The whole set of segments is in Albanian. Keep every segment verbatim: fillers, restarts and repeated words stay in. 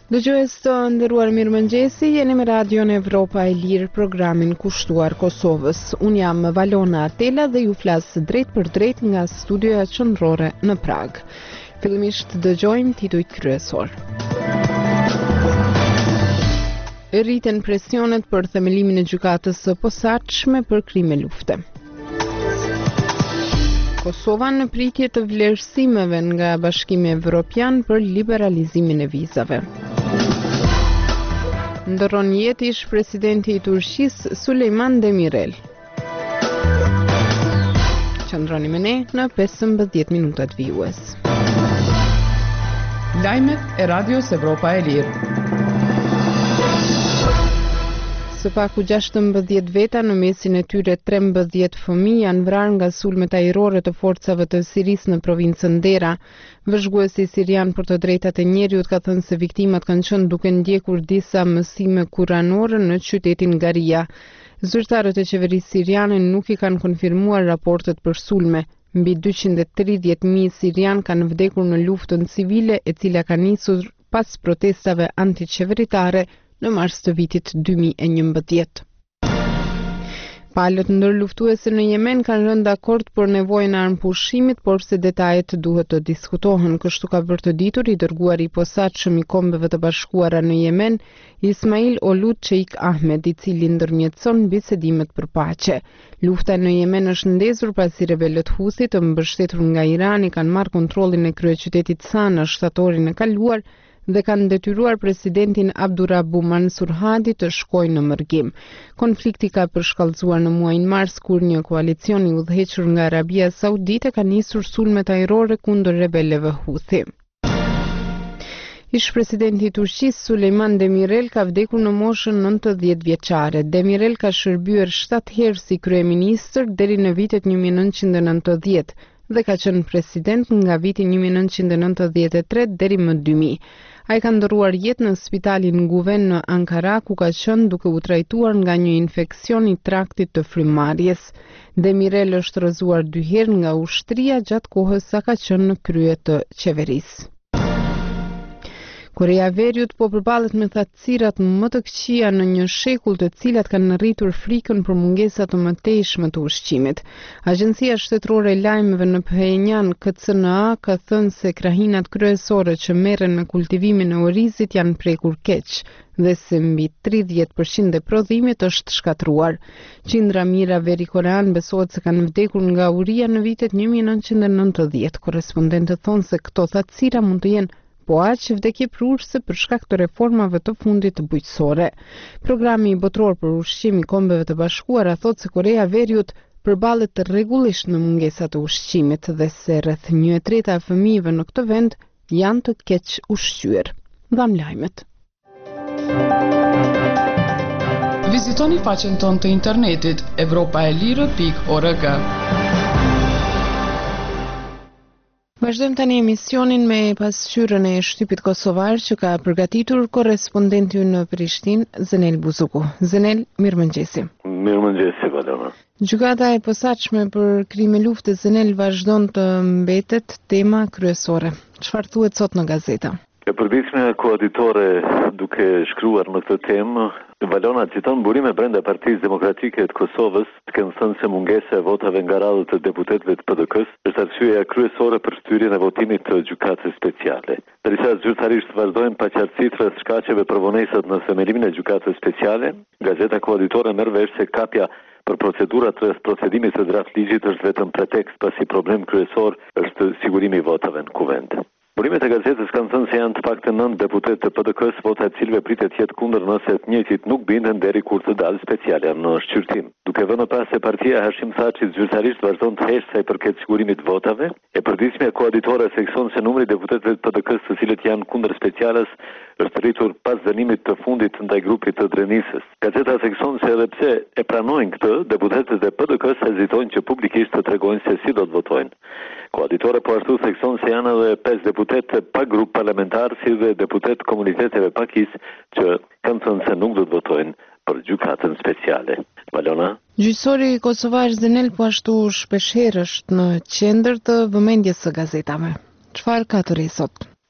Dëgjues të nderuar, mirëmëngjesi, jeni me Radion Evropa e Lirë, programin kushtuar Kosovës. Unë jam Valona Atela dhe ju flas drejt për drejt nga studioja qendrore në Prag. Fillimisht dëgjojmë titujt kryesor. Rriten presionet për themelimin e gjykatës së posaçme për krime lufte. Kosova në pritje të vlerësimeve nga Bashkimi Evropian për liberalizimin e vizave. Ndërron jetë ish presidenti i Turqisë Sulejman Demirel. Qëndroni me ne në pesëmbëdhjetë minutat vijues. Lajmet e Radios Evropa e Lirë. Së paku gjashtëmbëdhjetë veta, në mesin e tyre trembëdhjetë fëmijë janë vrarë nga sulmet ajrore të forcave të Sirisë në provincën Dera. Vëzhguesi sirian për të drejtat e njerëzit ka thënë se viktimat kanë qenë duke ndjekur disa mësime kuranore në qytetin Garia. Zyrtarët e qeverisë siriane nuk i kanë konfirmuar raportet për sulme. Mbi dyqind e tridhjetë mijë sirian kanë vdekur në luftën civile, e cila ka nisur pas protestave antiqeveritare në mars të vitit dy mijë e njëmbëdhjetë. Palët ndërluftuese në Yemen kanë rënë dakord për nevojën e armëpushimit, por se detajet duhet të diskutohen. Kështu ka vërtet ditur i dërguari i posaçëm i Kombeve të Bashkuara në Yemen, Ismail Olut Sheikh Ahmed, i cili ndërmjetëson bisedimet për paqe. Lufta në Yemen është ndezur pasi rebelët Huthi, të mbështetur nga Irani, kanë marrë kontrollin e kryeqytetit Sana shtatorin e kaluar dhe kanë detyruar presidentin Abdurrahbu Mansur Hadi të shkojë në mërgim. Konflikti ka përshkallëzuar në muajin mars, kur një koalicion i udhëhequr nga Arabia Saudite ka nisur sulmet ajrore kundër rebelëve Huthi. Ish presidenti i Turqisë Sulejman Demirel ka vdekur në moshën nëntëdhjetë vjeçare. Demirel ka shërbyer shtatë herë si kryeministër deri në vitet një mijë e nëntëqind e nëntëdhjetë dhe ka qenë president nga viti një mijë e nëntëqind e nëntëdhjetë e tre deri më dy mijë. Ai ka ndërruar jetë në spitalin Guven në Ankara, ku ka qenë duke u trajtuar nga një infeksion i traktit të frymëmarrjes. Demirel është rrëzuar dy herë nga ushtria gjatë kohës sa ka qenë në krye të qeverisë. Korea e Veriut po përballet me thatësirat më të këqija në një shekull, të cilat kanë rritur frikën për mungesa të mëtejshme të ushqimit. Agjencia shtetërore e lajmeve në Pyongyang, K C N A, ka thënë se krahinat kryesore që merren me kultivimin e orizit janë prekur keq dhe se mbi tridhjetë përqind e prodhimit është shkatruar. Qindra mijëra verikorean besohet se kanë vdekur nga uria në vitet një mijë e nëntëqind e nëntëdhjetë. Korrespondentët thonë se këto thatësira mund të jenë po aq vdekje prurëse për shkak të reformave të fundit të bujqësore. Programi botror për ushqim i Kombeve të Bashkuara thotë se Korea e Veriut përballet rregullisht me mungesa të ushqimit dhe se rreth një e treta e fëmijëve në këtë vend janë të keq ushqyer. Dham lajmet. Vizitoni faqen tonë të internetit evropa e lirë pikë org. Vazhdojmë tani emisionin me pasqyrën e shtypit kosovar që ka përgatitur korrespondenti në Prishtinë, Zenel Buzuku. Zenel, mirëmëngjesi. Mirëmëngjesi, Valona. Gjykata e posaçme për krime lufte, Zenel, vazhdon të mbetet tema kryesore. Çfarë thuhet sot në gazeta? E përditshme koaditore duke shkruar në këtë temë, Valona citon burime brenda Partisë Demokratike të Kosovës, të kanë thënë se mungesa e votave nga radhët të deputetëve të P D K-s është arsyeja kryesore për shtyrjen e votimit të gjykatës speciale. Derisa zyrtarisht vazhdojnë paqartësitë rreth shkaqeve për vonesat në themelimin e gjykatës speciale, gazeta koaditore merr vesh se kapja për procedurat rreth procedimit të draft ligjit është vetëm pretekst, pasi problem kryesor është sigurimi i votave në kuvend. Burimet e gazetës kanë thënë se janë të paktën nëntë deputet të P D K-s, vota e cilëve pritet jetë kundër nëse të njëjtit nuk binden deri kur të dalë specialja në shqyrtim. Duke vënë pas se partia Hashim Thaçit zyrtarisht vazhdon të heshtë sa i përket sigurimit votave, e përditshmja koaditore thekson se numri i deputetëve të P D K-s të cilët janë kundër speciales është rritur pas dënimit të fundit ndaj grupit të Drenisës. Gazeta thekson se edhe pse e pranojnë këtë, deputetët e P D K-s hezitojnë që publikisht të tregojnë se si do të votojnë. Koaditore po ashtu thekson se janë edhe pesë deputetë pa grup parlamentar, si dhe deputetë komuniteteve pakis që kanë thënë se nuk do të votojnë për gjykatën speciale. Valona? Gjyqësori kosovar Zenel po ashtu shpeshherë është në qendër të vëmendjes së gazetave. Çfarë ka të re sot? E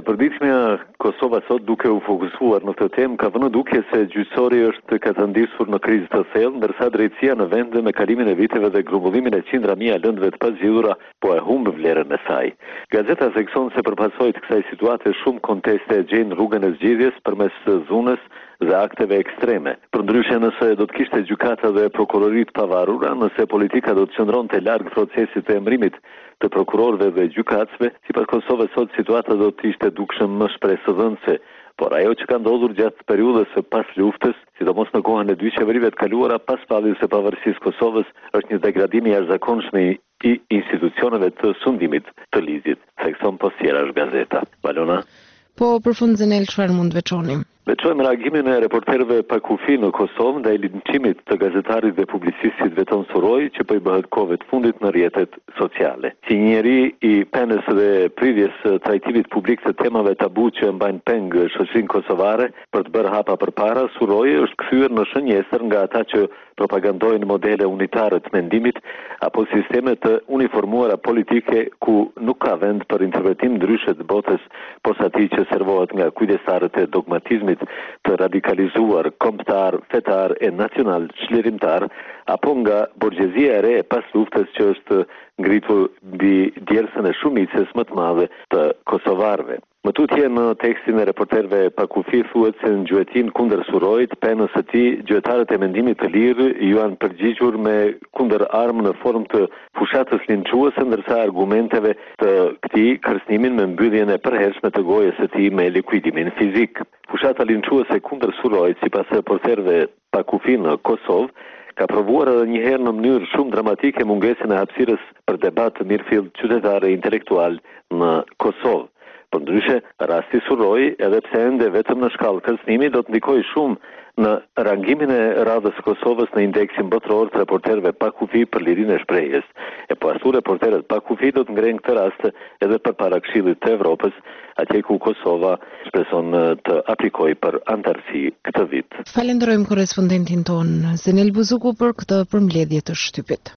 E përditshmja Kosova sot duke u fokusuar në këtë temë ka vënë duke se gjyqësori është katëndisur në krizë të thellë, ndërsa drejtësia në vend me kalimin e viteve dhe grumbullimin e qindra mijë lëndëve të pazgjidhura po e humb vlerën e saj. Gazeta thekson se përpasojë të kësaj situate shumë konteste gjejnë rrugën e zgjidhjes përmes dhunës dhe akteve ekstreme. Përndryshe nëse do të kishte gjykata dhe prokurorit pavarura, nëse politika do të qëndronte larg procesit të emërimit të prokurorëve dhe gjykatësve, sipas Kosovës sot situata do të ishte dukshëm më shpresëdhënëse. Por ajo që ka ndodhur gjatë periudhës së pas luftës, sidomos në kohën e dy qeverive të kaluara pas falljes së pavarësisë Kosovës, është një degradim i jashtëzakonshëm i institucioneve të sundimit të ligjit, thekson Postjerash gazeta. Valona. Po përfund Zenel, çfarë mund të veçoni? Veçojmë reagimin e reporterëve pa kufi në Kosovë ndaj linçimit të gazetarit dhe publicistit Veton Suroj që po i bëhet kohëve të fundit në rrjetet sociale. Si njeri i penës dhe pridhjes trajtimit publik të temave tabu që mbajnë peng shoqërinë kosovare për të bërë hapa përpara, Suroj është kthyer në shënjestër nga ata që propagandojnë modele unitare të mendimit apo sisteme të uniformuara politike ku nuk ka vend për interpretim ndryshe të botës posa atij që servohet nga kujdestarët e dogmatizmit të radikalizuar, kombëtar, fetar e nacional çlirimtar apo nga borgjezia e re e pas luftës që është ngritur mbi djersën e shumicës më të madhe të kosovarëve. Më tutje në tekstin e reporterëve pa kufi thuhet se në gjuetin kundër Surojit, penës së tij, gjuetarët e mendimit të lirë ju janë përgjigjur me kundër armë në formë të fushatës linçuese, ndërsa argumenteve të këtij kërcënimin me mbylljen e përhershme të gojës së tij me likuidimin fizik. Fushata linçuese kundër Surojit, sipas reporterëve pa kufi në Kosovë, ka provuar edhe një herë në mënyrë shumë dramatike mungesën e hapësirës për debat të mirëfill qytetar e intelektual në Kosovë. Përndryshe, rasti Suroj, edhe pse ende vetëm në shkallë kërcënimi, do të ndikojë shumë në rangimin e radhës Kosovës në indeksin botror të reporterëve pa kufi për lirinë e shprehjes. E po ashtu reporterët pa kufi do të ngrenë këtë rast edhe përpara Këshillit të Evropës, atje ku Kosova shpreson të aplikojë për antarësi këtë vit. Falenderojmë korrespondentin ton Zenel Buzuku për këtë përmbledhje të shtypit.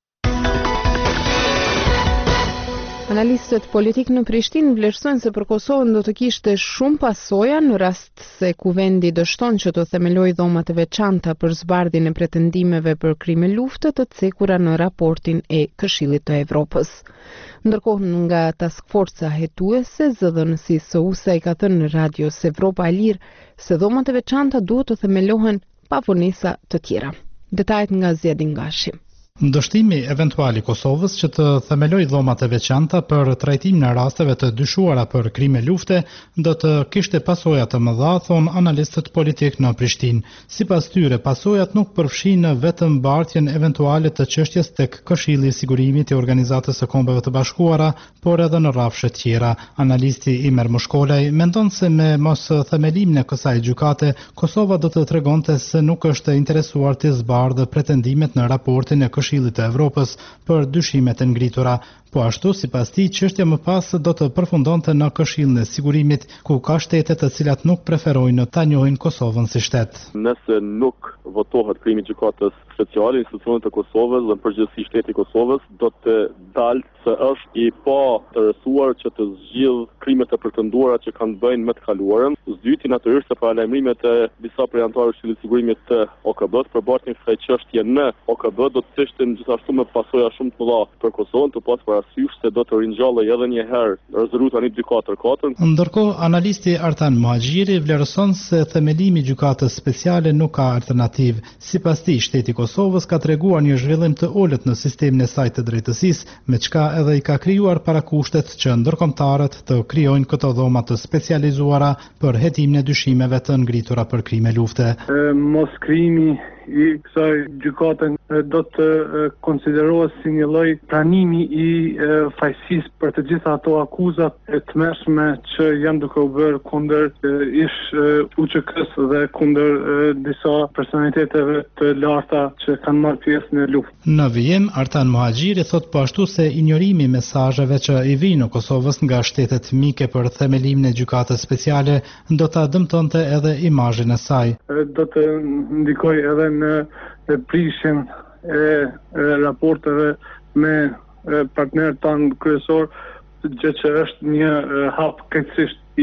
Analistët politik në Prishtinë vlerësojnë se për Kosovën do të kishte shumë pasoja në rast se kuvendi dështon që të themelojë dhoma të veçanta për zbardhjen e pretendimeve për krime lufte të cekura në raportin e Këshillit të Evropës. Ndërkohë nga Task Forca hetuese, zëdhënësi S U S A i ka thënë në radios Evropa e Lirë se dhomat e veçanta duhet të themelohen pa vonesa të tjera. Detajet nga Zjedin Gashi. Ndështimi eventual i Kosovës që të themelojë dhomat e veçanta për trajtim në rasteve të dyshuara për krime lufte do të kishte pasoja të mëdha, thon analistët politik në Prishtinë. Sipas tyre, pasojat nuk përfshin vetëm mbartjen eventuale të çështjes tek Këshilli i Sigurimit i Organizatës së Kombeve të Bashkuara, por edhe në rrafshe tjera. Analisti Imer Mushkolaj mendon se me mos themelimin e kësaj gjykate, Kosova do të tregonte se nuk është interesuar të zbardhë pretendimet në raportin e Këshillit të Evropës për dyshimet e ngritura. Po ashtu, sipas tij, çështja më pas do të përfundonte në Këshillin e Sigurimit, ku ka shtete të cilat nuk preferojnë ta njohin Kosovën si shtet. Nëse nuk votohet krimi i gjykatës speciale, institucionet e Kosovës dhe në përgjithësi shteti i Kosovës do të dalë se është i pa interesuar që të zgjidh krimet e pretenduara që kanë bëjnë me të kaluarën. Zdyti natyrisht se paralajmërimet e disa prej anëtarëve të Këshillit të Sigurimit të O K B-s për bartjen kësaj çështje në O K B do të ishte gjithashtu me pasoja shumë të mëdha për Kosovën, të pas parasysh se do të ringjallej edhe një herë rezoluta një dy katër katër. Ndërkohë, analisti Artan Muhaxhiri vlerëson se themelimi i gjykatës speciale nuk ka alternativë. Sipas tij, shteti i Kosovës ka treguar një zhvillim të ulët në sistemin e saj të drejtësisë, me çka edhe i ka krijuar parakushtet që ndërkombëtarët të krijojnë këto dhoma të specializuara për hetimin e dyshimeve të ngritura për krime lufte. E, mos krimi i kësaj gjykate do të konsiderohet si një lloj pranimi i fajësisë për të gjitha ato akuzat e tmerrshme që janë duke u bërë kundër ish U Q K-s dhe kundër disa personaliteteve të larta që kanë marrë pjesë në luftë. Në vijim, Artan Muhaxhiri thot po ashtu se ignorimi i mesazheve që i vijnë në Kosovës nga shtetet mike për themelimin e gjykatës speciale do ta dëmtonte edhe imazhin e saj. Do të ndikojë edhe në prishjen e raporteve me partnerët tanë kryesor, gjë që është një hap keqësisht i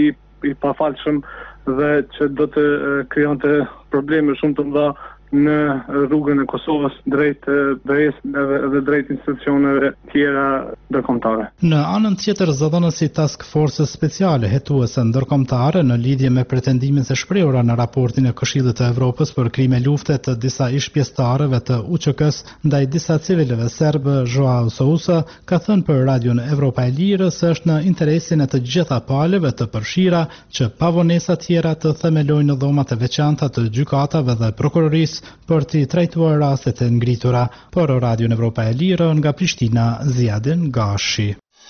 i pafalshëm dhe që do të krijonte probleme shumë të mëdha në rrugën e Kosovës drejt drejt edhe, edhe drejt institucioneve tjera ndërkombëtare. Në anën tjetër, zëdhënësi Task Force speciale hetuese ndërkombëtare në lidhje me pretendimet e shprehura në raportin e Këshillit të Evropës për krime lufte të disa ish pjesëtarëve të U Q K-s ndaj disa civilëve serbë, Joao Sousa ka thënë për Radion Evropa e Lirë se është në interesin e të gjitha palëve të përfshira që pa vonesa tjera të themelojnë dhomat e veçanta të gjykatave dhe prokurorisë për të trajtuar rastet e ngritura. Por Radion Evropa e Lirë nga Prishtina, Ziadin Gashi.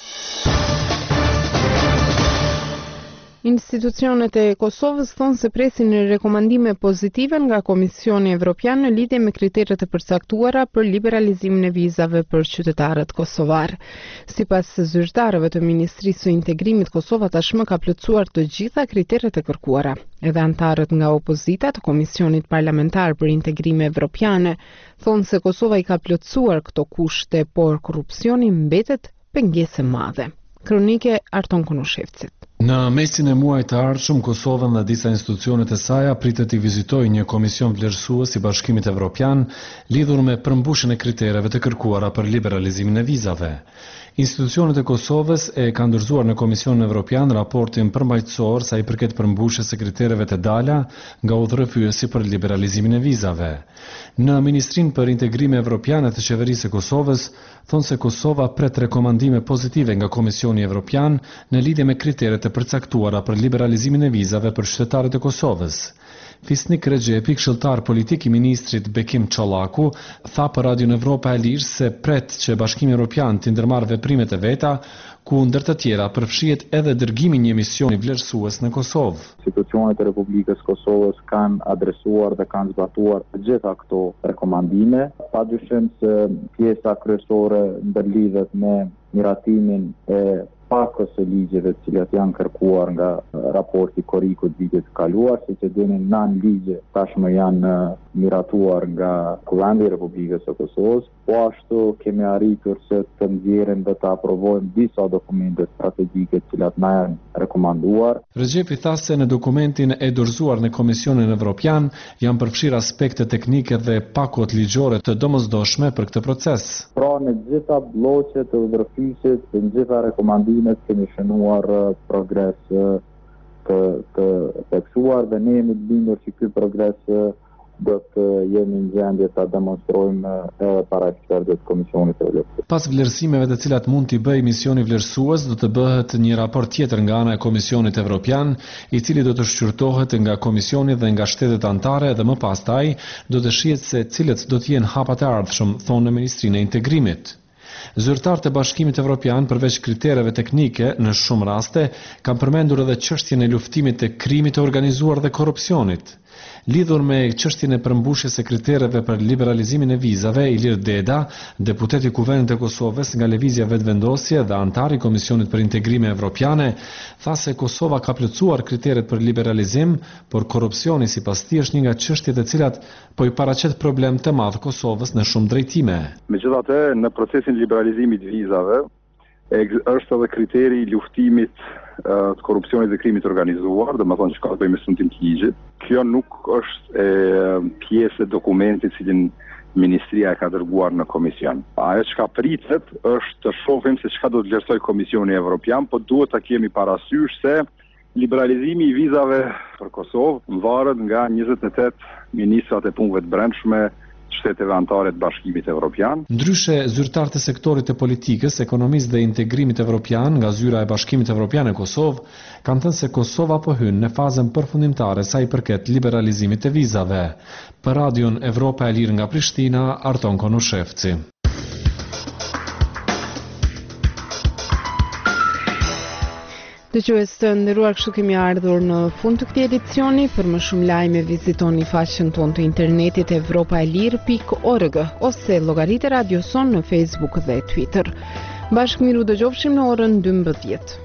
Institucionet e Kosovës thonë se presin rekomandime pozitive nga Komisioni Evropian në lidhje me kriteret e përcaktuara për liberalizimin e vizave për qytetarët kosovar. Sipas zyrtarëve të Ministrisë së Integrimit, Kosova tashmë ka plotësuar të gjitha kriteret e kërkuara. Edhe antarët nga opozita të Komisionit Parlamentar për Integrime Evropiane thonë se Kosova i ka plotësuar këto kushte, por korrupsioni mbetet pengesë e madhe. Kronike Arton Konushevcit. Në mesin e muajit të ardhshëm, Kosovën dhe disa institucionet e saj pritet të vizitojë një komision vlerësues i Bashkimit Evropian lidhur me përmbushjen e kritereve të kërkuara për liberalizimin e vizave. Institucionet e Kosovës e kanë dorëzuar në Komisionin Evropian raportin përmbajtësor sa i përket përmbushjes së kritereve të dala nga udhërrëfyesi për liberalizimin e vizave. Në Ministrinë për Integrime Evropiane të Qeverisë së Kosovës thonë se Kosova pret rekomandime pozitive nga Komisioni Evropian në lidhje me kriteret e përcaktuara për liberalizimin e vizave për qytetarët e Kosovës. Fisnik Regjepi, këshilltar politik i ministrit Bekim Çollaku, tha për Radion Evropa e Lirë se pret që Bashkimi Evropian të ndërmarrë veprimet e veta, ku ndër të tjera përfshihet edhe dërgimi një misioni vlerësues në Kosovë. Institucionet e Republikës Kosovës kanë adresuar dhe kanë zbatuar të gjitha këto rekomandime, padyshim se pjesa kryesore ndërlidhet me miratimin e pakës së ligjeve të cilat janë kërkuar nga raporti Korikut vitit të kaluar, siç e dini nën ligje tashmë janë miratuar nga Kuvendi i Republikës së Kosovës, po ashtu kemi arritur se të nxjerrim dhe të aprovojmë disa dokumente strategjike të cilat na janë rekomanduar. Regjepi tha se në dokumentin e dorëzuar në Komisionin Evropian janë përfshirë aspekte teknike dhe pakot ligjore të domosdoshme për këtë proces. Pra në gjitha bloqet të udhërfysit, në gjitha rekomandimet kemi shënuar progres të, të teksuar dhe ne jemi të bindur që ky progres do të jemi në gjendje ta demonstrojmë edhe para ekspertëve të Komisionit të Evropës. Pas vlerësimeve të cilat mund t'i bëjë misioni vlerësues, do të bëhet një raport tjetër nga ana e Komisionit Evropian, i cili do të shqyrtohet nga Komisioni dhe nga shtetet anëtare dhe më pastaj do të shihet se cilët do të jenë hapat e ardhshëm, thonë në Ministrinë e Integrimit. Zyrtarët e Bashkimit Evropian, përveç kritereve teknike, në shumë raste, kanë përmendur edhe çështjen e luftimit të krimit të organizuar dhe korrupsionit. Lidhur me çështjen e përmbushjes së kritereve për liberalizimin e vizave, Ilir Deda, deputet i Kuvendit të Kosovës nga Lëvizja Vetëvendosje dhe antar i Komisionit për Integrime Evropiane, tha se Kosova ka plotësuar kriteret për liberalizim, por korrupsioni sipas tij është një nga çështjet e cilat po i paraqet problem të madh Kosovës në shumë drejtime. Megjithatë, në procesin e liberalizimit të vizave është edhe kriteri i luftimit të korrupsionit dhe krimit organizuar, dhe më thonë që ka të bëjmë me suntim të ligjit. Kjo nuk është e, pjesë e dokumentit cilin Ministria e ka dërguar në komision. Ajo që ka pritet është të shohim se çka do të vlerësoj Komisioni Evropian, po duhet ta kemi parasysh se liberalizimi i vizave për Kosovë varet nga njëzet e tetë ministrat e punëve të brendshme shteteve anëtare të Bashkimit Evropian. Ndryshe, zyrtarët e sektorit të politikës, ekonomisë dhe integrimit evropian nga zyra e Bashkimit Evropian e Kosovë kanë thënë se Kosova po hyn në fazën përfundimtare sa i përket liberalizimit të vizave. Për Radion Evropa e Lirë nga Prishtina, Arton Konushevci. Dëgjues të nderuar, kështu kemi ardhur në fund të këtij edicioni. Për më shumë lajme vizitoni faqen tonë të internetit evropa e lirë pikë org ose llogaritë Radio Son në Facebook dhe Twitter. Bashkë miru dëgjofshim në orën dymbëdhjetë.